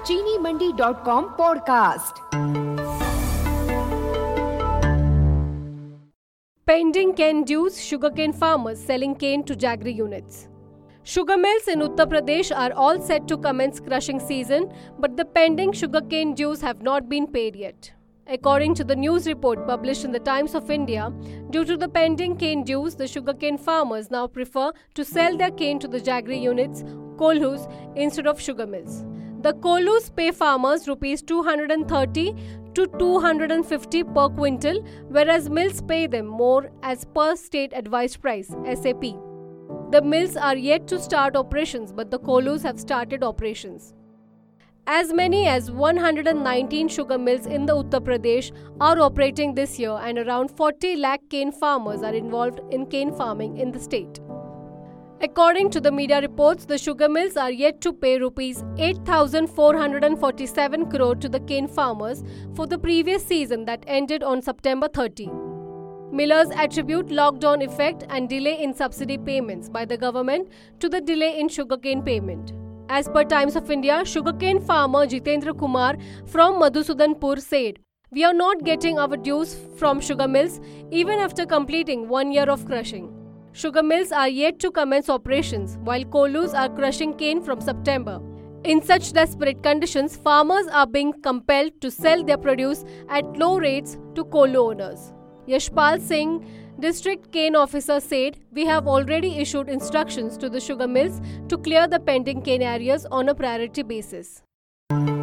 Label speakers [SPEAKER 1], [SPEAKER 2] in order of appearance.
[SPEAKER 1] चीनीमंडी.com podcast.
[SPEAKER 2] Pending cane dues, sugarcane farmers selling cane to Jaggery units. Sugar mills in Uttar Pradesh are all set to commence crushing season, but the pending sugarcane dues have not been paid yet. According to the news report published in the Times of India, due to the pending cane dues, the sugarcane farmers now prefer to sell their cane to the Jaggery units, Kollus, instead of sugar mills. The Kollus pay farmers Rs 230 to 250 per quintal, whereas mills pay them more as per state advised price (SAP). The mills are yet to start operations, but the Kollus have started operations. As many as 119 sugar mills in the Uttar Pradesh are operating this year, and around 40 lakh cane farmers are involved in cane farming in the state. According to the media reports, the sugar mills are yet to pay Rs 8,447 crore to the cane farmers for the previous season that ended on September 30. Millers attribute lockdown effect and delay in subsidy payments by the government to the delay in sugarcane payment. As per Times of India, sugarcane farmer Jitendra Kumar from Madhusudanpur said, "We are not getting our dues from sugar mills even after completing 1 year of crushing. Sugar mills are yet to commence operations, while Kollus are crushing cane from September. In such desperate conditions, farmers are being compelled to sell their produce at low rates to Kollu owners." Yashpal Singh, district cane officer, said, "We have already issued instructions to the sugar mills to clear the pending cane areas on a priority basis."